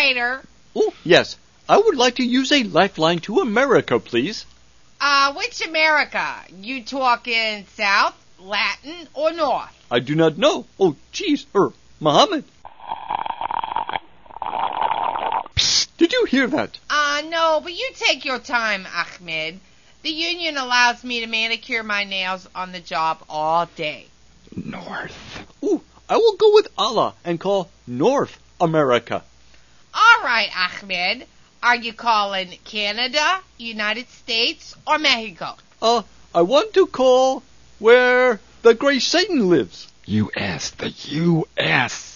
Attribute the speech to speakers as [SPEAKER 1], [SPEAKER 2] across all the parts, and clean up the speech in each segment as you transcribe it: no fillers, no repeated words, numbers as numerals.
[SPEAKER 1] operator.
[SPEAKER 2] Oh, yes. I would like to use a lifeline to America, please.
[SPEAKER 1] Which America? You talking South, Latin, or North?
[SPEAKER 2] I do not know. Oh, geez, Muhammad. Psst, did you hear that?
[SPEAKER 1] No, but you take your time, Ahmed. The union allows me to manicure my nails on the job all day.
[SPEAKER 3] North.
[SPEAKER 2] Ooh, I will go with Allah and call North America.
[SPEAKER 1] All right, Ahmed. Are you calling Canada, United States, or Mexico?
[SPEAKER 2] I want to call where the great Satan lives.
[SPEAKER 3] U.S. The U.S.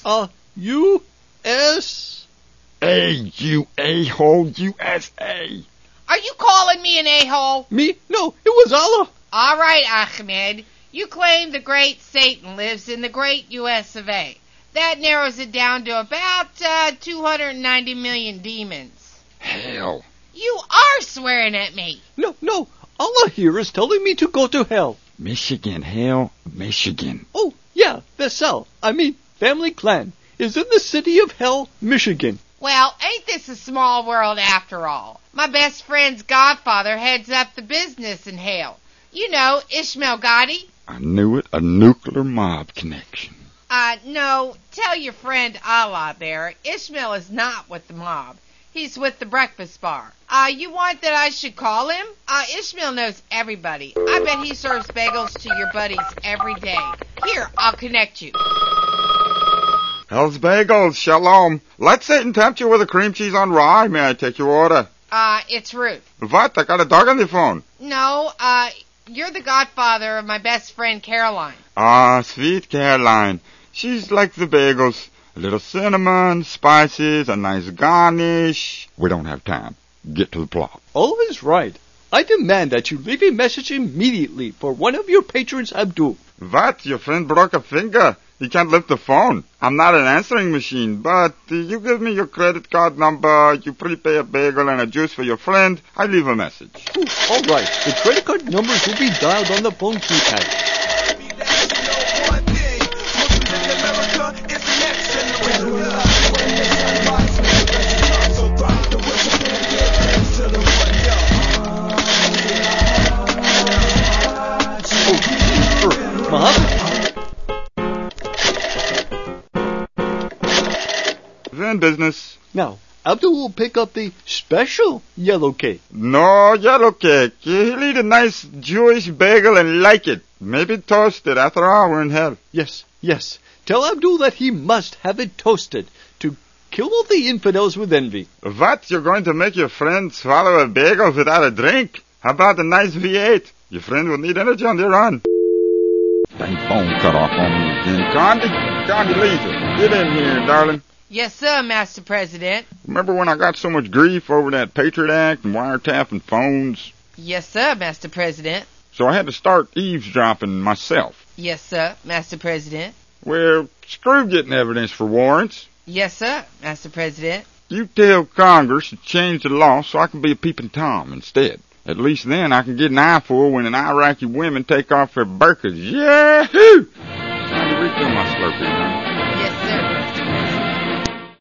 [SPEAKER 2] U.S.
[SPEAKER 3] You a-hole, USA.
[SPEAKER 1] Are you calling me an a-hole?
[SPEAKER 2] Me? No, it was Allah.
[SPEAKER 1] All right, Ahmed. You claim the great Satan lives in the great U.S. of A. That narrows it down to about 290 million demons.
[SPEAKER 3] Hell.
[SPEAKER 1] You are swearing at me.
[SPEAKER 2] No. Allah here is telling me to go to hell.
[SPEAKER 3] Michigan, hell, Michigan.
[SPEAKER 2] Oh, yeah, the South, family clan, is in the city of Hell, Michigan.
[SPEAKER 1] Well, ain't this a small world after all? My best friend's godfather heads up the business in Hell. You know, Ishmael Gotti.
[SPEAKER 3] I knew it, a nuclear mob connection.
[SPEAKER 1] No, tell your friend Allah there, Ishmael is not with the mob. He's with the breakfast bar. You want that I should call him? Ishmael knows everybody. I bet he serves bagels to your buddies every day. Here, I'll connect you.
[SPEAKER 4] Hell's Bagels, shalom. Let Satan tempt you with a cream cheese on rye. May I take your order?
[SPEAKER 1] It's Ruth.
[SPEAKER 4] What? I got a dog on the phone.
[SPEAKER 1] No, you're the godfather of my best friend Caroline.
[SPEAKER 4] Sweet Caroline. She's like the bagels. A little cinnamon, spices, a nice garnish. We don't have time. Get to the plot.
[SPEAKER 2] All is right. I demand that you leave a message immediately for one of your patrons, Abdul.
[SPEAKER 4] What? Your friend broke a finger. He can't lift the phone. I'm not an answering machine, but you give me your credit card number, you prepay a bagel and a juice for your friend, I leave a message.
[SPEAKER 2] Ooh, all right. The credit card numbers will be dialed on the phone keypad. Muhammad?
[SPEAKER 4] In business.
[SPEAKER 2] Now, Abdul will pick up the special yellow cake.
[SPEAKER 4] No yellow cake. He'll eat a nice Jewish bagel and like it. Maybe toasted. After all, we're in hell.
[SPEAKER 2] Yes. Tell Abdul that he must have it toasted to kill all the infidels with envy.
[SPEAKER 4] What? You're going to make your friend swallow a bagel without a drink? How about a nice V8? Your friend will need energy on the run. Dang phone cut off on me again. Condileezza, get in here, darling.
[SPEAKER 1] Yes, sir, Master President.
[SPEAKER 4] Remember when I got so much grief over that Patriot Act and wiretapping phones?
[SPEAKER 1] Yes, sir, Master President.
[SPEAKER 4] So I had to start eavesdropping myself.
[SPEAKER 1] Yes, sir, Master President.
[SPEAKER 4] Well, screw getting evidence for warrants.
[SPEAKER 1] Yes, sir, Master President.
[SPEAKER 4] You tell Congress to change the law so I can be a peeping Tom instead. At least then I can get an eyeful when an Iraqi women take off their burqas. Yahoo! Time to refill my Slurpee, huh?